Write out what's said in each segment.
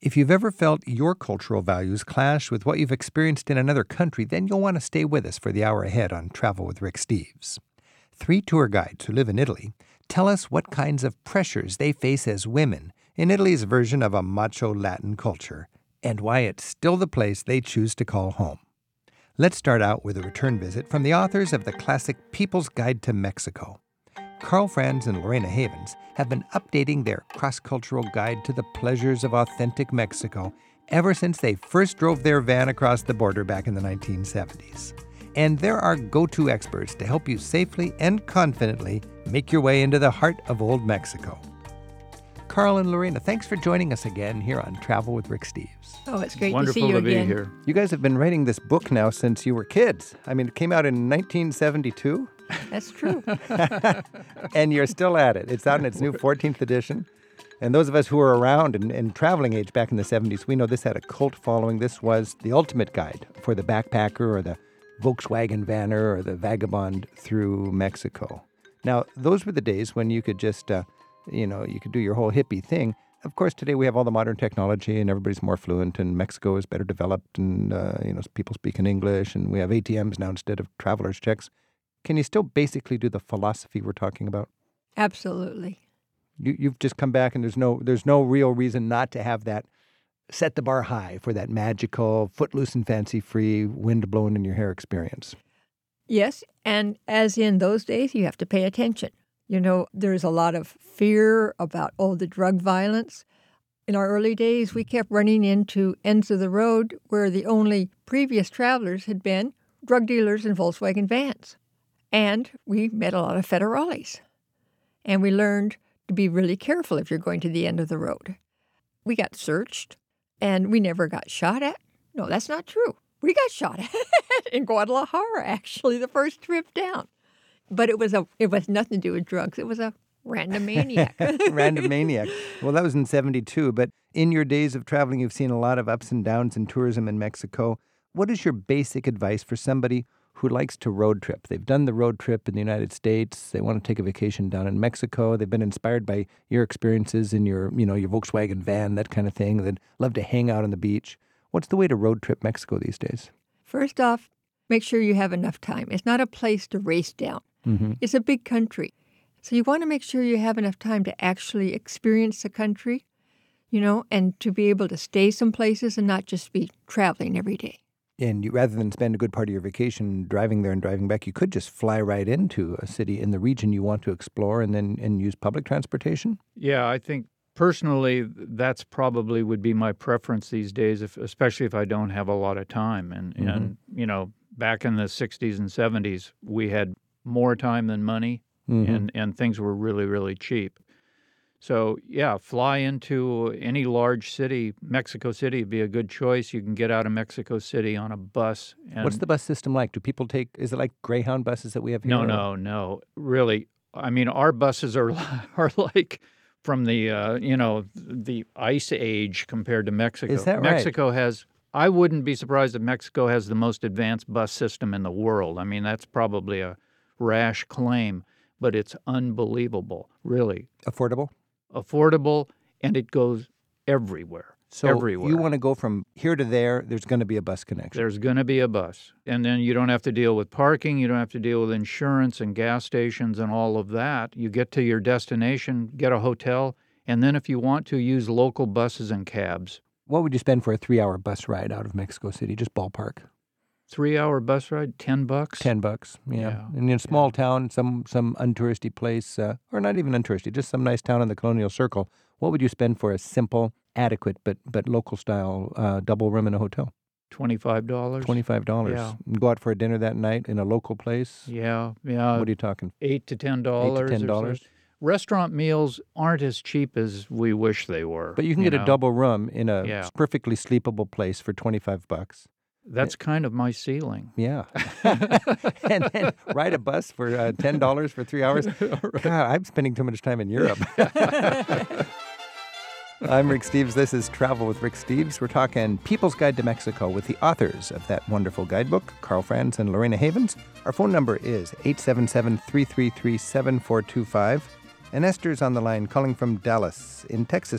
If you've ever felt your cultural values clash with what you've experienced in another country, then you'll want to stay with us for the hour ahead on Travel with Rick Steves. 3 tour guides who live in Italy tell us what kinds of pressures they face as women in Italy's version of a macho Latin culture, and why it's still the place they choose to call home. Let's start out with a return visit from the authors of the classic People's Guide to Mexico. Karl Franz and Lorena Havens have been updating their cross-cultural guide to the pleasures of authentic Mexico ever since they first drove their van across the border back in the 1970s. And they're our go-to experts to help you safely and confidently make your way into the heart of old Mexico. Karl and Lorena, thanks for joining us again here on Travel with Rick Steves. Oh, it's great Wonderful to see you to be again. here. You guys have been writing this book now since you were kids. I mean, it came out in 1972. That's true. And you're still at it. It's out in its new 14th edition. And those of us who were around in traveling age back in the 70s, we know this had a cult following. This was the ultimate guide for the backpacker or the Volkswagen vanner or the vagabond through Mexico. Now, those were the days when you could just, you could do your whole hippie thing. Of course, today we have all the modern technology and everybody's more fluent and Mexico is better developed and, people speak in English and we have ATMs now instead of traveler's checks. Can you still basically do the philosophy we're talking about? Absolutely. You've just come back and there's no real reason not to have that set the bar high for that magical, footloose and fancy-free, wind blowing in your hair experience. Yes, and as in those days, you have to pay attention. There's a lot of fear about, the drug violence. In our early days, we kept running into ends of the road where the only previous travelers had been drug dealers in Volkswagen vans. And we met a lot of federales. And we learned to be really careful if you're going to the end of the road. We got searched, and we never got shot at. No, that's not true. We got shot at in Guadalajara, actually, the first trip down. But it was nothing to do with drugs. It was a random maniac. Random maniac. Well, that was in 72. But in your days of traveling, you've seen a lot of ups and downs in tourism in Mexico. What is your basic advice for somebody who likes to road trip? They've done the road trip in the United States. They want to take a vacation down in Mexico. They've been inspired by your experiences in your Volkswagen van, that kind of thing. They'd love to hang out on the beach. What's the way to road trip Mexico these days? First off, make sure you have enough time. It's not a place to race down. Mm-hmm. It's a big country. So you want to make sure you have enough time to actually experience the country, and to be able to stay some places and not just be traveling every day. And rather than spend a good part of your vacation driving there and driving back, you could just fly right into a city in the region you want to explore and use public transportation? Yeah, I think personally that's probably would be my preference these days, especially if I don't have a lot of time. And back in the 60s and 70s, we had more time than money, and things were really, really cheap. So, yeah, fly into any large city. Mexico City would be a good choice. You can get out of Mexico City on a bus. And what's the bus system like? Do people is it like Greyhound buses that we have here? No. Really, I mean, our buses are like from the, the ice age compared to Mexico. Is that right? Mexico has, I wouldn't be surprised if Mexico has the most advanced bus system in the world. I mean, that's probably a rash claim, but it's unbelievable, really. Affordable, and it goes everywhere. So everywhere. You want to go from here to there, there's going to be a bus connection. There's going to be a bus. And then you don't have to deal with parking, you don't have to deal with insurance and gas stations and all of that. You get to your destination, get a hotel, and then if you want to, use local buses and cabs. What would you spend for a 3-hour bus ride out of Mexico City, just ballpark? 3-hour bus ride, $10? $10, yeah. And in a small town, some untouristy place, or not even untouristy, just some nice town in the colonial circle, what would you spend for a simple, adequate, but local-style double room in a hotel? $25. $25. Yeah. And go out for a dinner that night in a local place? Yeah. What are you talking? $8 to $10. $8 to $10. Restaurant meals aren't as cheap as we wish they were. But you can get a double room in a perfectly sleepable place for $25. That's kind of my ceiling. Yeah. And then ride a bus for $10 for 3 hours. God, I'm spending too much time in Europe. I'm Rick Steves. This is Travel with Rick Steves. We're talking People's Guide to Mexico with the authors of that wonderful guidebook, Karl Franz and Lorena Havens. Our phone number is 877-333-7425. And Esther's on the line calling from Dallas in Texas.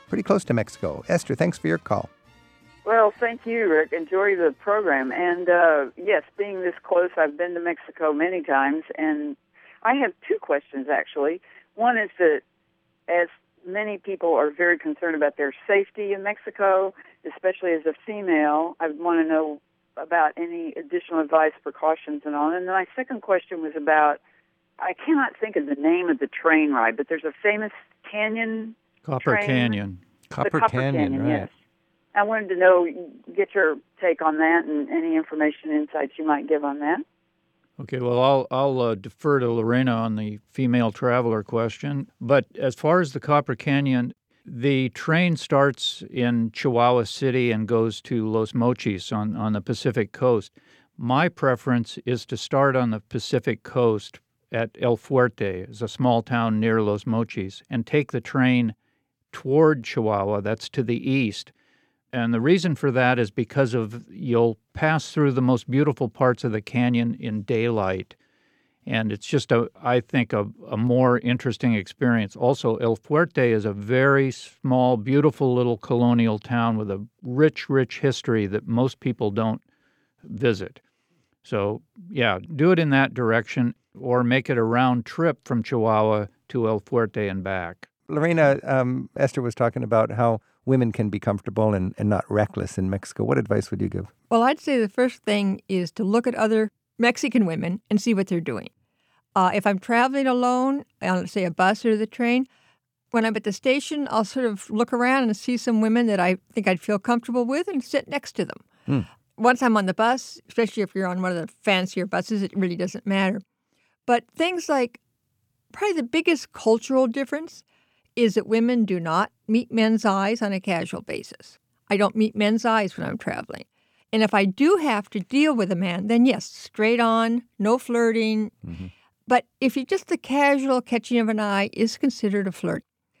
pretty close to Mexico. Esther, thanks for your call. Well, thank you, Rick. Enjoy the program. And yes, being this close, I've been to Mexico many times, and I have two questions, actually. One is that as many people are very concerned about their safety in Mexico, especially as a female, I want to know about any additional advice, precautions, and all. And then my second question was about, I cannot think of the name of the train ride, but there's a famous canyon Copper train. Canyon. Copper Canyon, right. Yes. I wanted to know, get your take on that and any information, insights you might give on that. Okay, well, I'll defer to Lorena on the female traveler question. But as far as the Copper Canyon, the train starts in Chihuahua City and goes to Los Mochis on the Pacific coast. My preference is to start on the Pacific coast at El Fuerte, it's a small town near Los Mochis, and take the train toward Chihuahua, that's to the east. And the reason for that is because you'll pass through the most beautiful parts of the canyon in daylight. And it's just, I think, a more interesting experience. Also, El Fuerte is a very small, beautiful little colonial town with a rich, rich history that most people don't visit. So, yeah, do it in that direction or make it a round trip from Chihuahua to El Fuerte and back. Lorena, Esther was talking about how women can be comfortable and not reckless in Mexico. What advice would you give? Well, I'd say the first thing is to look at other Mexican women and see what they're doing. If I'm traveling alone on, say, a bus or the train, when I'm at the station, I'll sort of look around and see some women that I think I'd feel comfortable with and sit next to them. Once I'm on the bus, especially if you're on one of the fancier buses, it really doesn't matter. But things like, probably the biggest cultural difference is that women do not meet men's eyes on a casual basis. I don't meet men's eyes when I'm traveling. And if I do have to deal with a man, then yes, straight on, no flirting. Mm-hmm. But if it's just the casual catching of an eye is considered a flirt.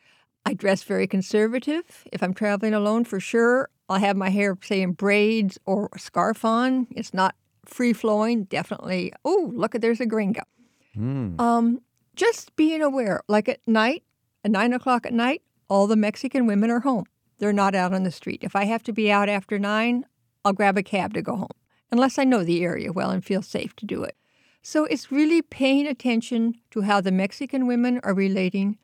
I dress very conservative. If I'm traveling alone, for sure, I'll have my hair, say, in braids or a scarf on. It's not free-flowing, definitely. Oh, look, there's a gringo. Just being aware, like at night, at 9 o'clock at night, all the Mexican women are home. They're not out on the street. If I have to be out after 9, I'll grab a cab to go home, unless I know the area well and feel safe to do it. So it's really paying attention to how the Mexican women are relating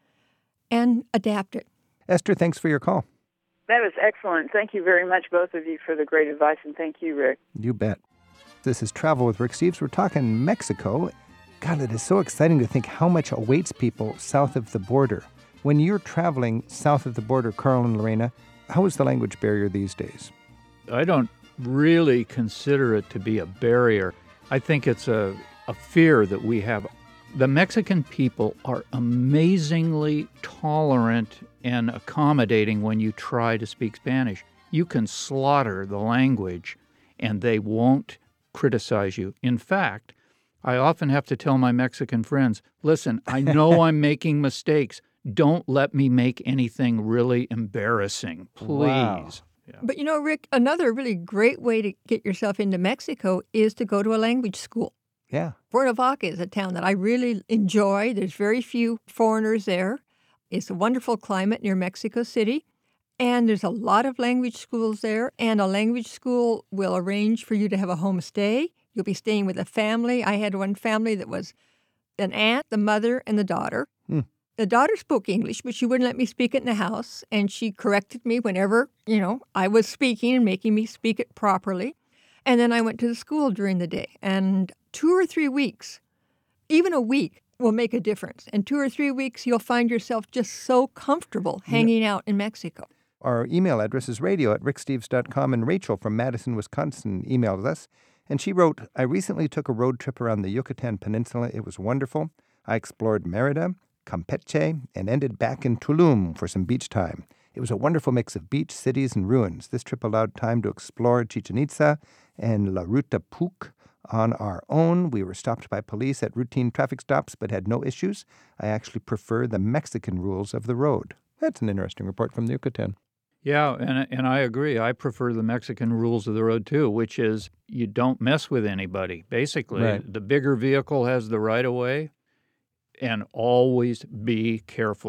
and adapt it. Esther, thanks for your call. That was excellent. Thank you very much, both of you, for the great advice, and thank you, Rick. You bet. This is Travel with Rick Steves. We're talking Mexico. God, it is so exciting to think how much awaits people south of the border. When you're traveling south of the border, Carl and Lorena, how is the language barrier these days? I don't really consider it to be a barrier. I think it's a fear that we have. The Mexican people are amazingly tolerant and accommodating when you try to speak Spanish. You can slaughter the language and they won't criticize you. In fact, I often have to tell my Mexican friends, listen, I know I'm making mistakes. Don't let me make anything really embarrassing, please. Wow. Yeah. But you know, Rick, another really great way to get yourself into Mexico is to go to a language school. Yeah. Cuernavaca is a town that I really enjoy. There's very few foreigners there. It's a wonderful climate near Mexico City. And there's a lot of language schools there. And a language school will arrange for you to have a home stay. You'll be staying with a family. I had one family that was an aunt, the mother, and the daughter. The daughter spoke English, but she wouldn't let me speak it in the house. And she corrected me whenever, I was speaking and making me speak it properly. And then I went to the school during the day. And 2 or 3 weeks, even a week, will make a difference. In 2 or 3 weeks, you'll find yourself just so comfortable hanging out in Mexico. Our email address is radio@ricksteves.com, and Rachel from Madison, Wisconsin emailed us. And she wrote, I recently took a road trip around the Yucatan Peninsula. It was wonderful. I explored Merida, Campeche, and ended back in Tulum for some beach time. It was a wonderful mix of beach, cities, and ruins. This trip allowed time to explore Chichen Itza and La Ruta Puc on our own. We were stopped by police at routine traffic stops, but had no issues. I actually prefer the Mexican rules of the road. That's an interesting report from the Yucatan. Yeah, and I agree. I prefer the Mexican rules of the road, too, which is you don't mess with anybody. Basically, Right. The bigger vehicle has the right of way, and always be careful.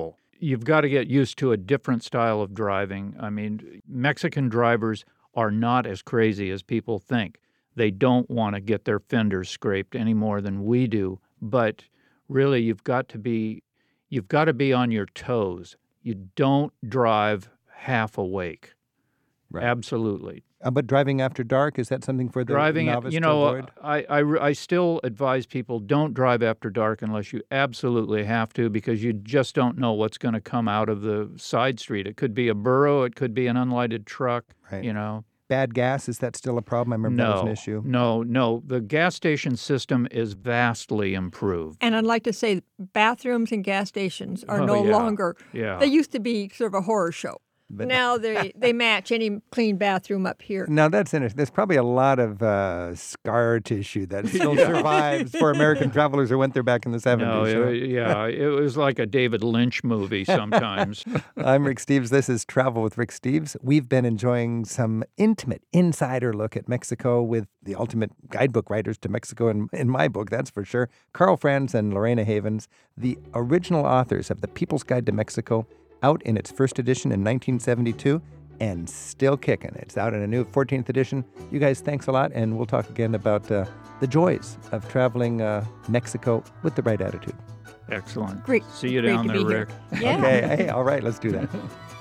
you've got to get used to a different style of driving. I mean, Mexican drivers are not as crazy as people think. They don't want to get their fenders scraped any more than we do. But really, you've got to be on your toes. You don't drive half awake. Right. Absolutely. But driving after dark, is that something for the novice to avoid? I still advise people don't drive after dark unless you absolutely have to, because you just don't know what's going to come out of the side street. It could be a burro. It could be an unlighted truck, Right. Bad gas, is that still a problem? I remember that was an issue. No. The gas station system is vastly improved. And I'd like to say bathrooms and gas stations are no longer. Yeah. They used to be sort of a horror show. But now they match any clean bathroom up here. Now, that's interesting. There's probably a lot of scar tissue that still survives for American travelers who went there back in the 70s. It was like a David Lynch movie sometimes. I'm Rick Steves. This is Travel with Rick Steves. We've been enjoying some intimate insider look at Mexico with the ultimate guidebook writers to Mexico, in my book, that's for sure, Carl Franz and Lorena Havens, the original authors of The People's Guide to Mexico, out in its first edition in 1972 and still kicking. It's out in a new 14th edition. You guys, thanks a lot, and we'll talk again about the joys of traveling Mexico with the right attitude. Excellent. Great. See you down there, Rick. Yeah. Okay, hey, all right, let's do that.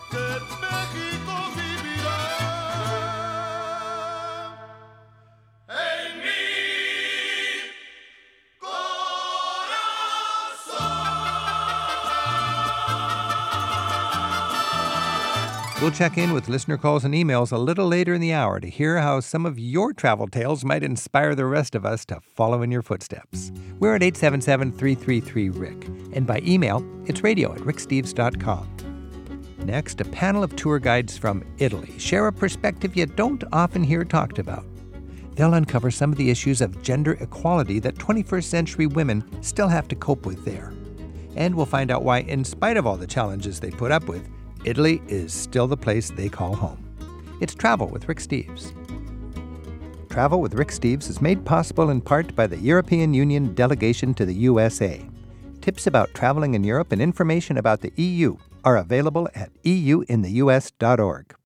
We'll check in with listener calls and emails a little later in the hour to hear how some of your travel tales might inspire the rest of us to follow in your footsteps. We're at 877-333-RICK, and by email, it's radio@ricksteves.com. Next, a panel of tour guides from Italy share a perspective you don't often hear talked about. They'll uncover some of the issues of gender equality that 21st century women still have to cope with there. And we'll find out why, in spite of all the challenges they put up with, Italy is still the place they call home. It's Travel with Rick Steves. Travel with Rick Steves is made possible in part by the European Union delegation to the USA. Tips about traveling in Europe and information about the EU are available at euintheus.org.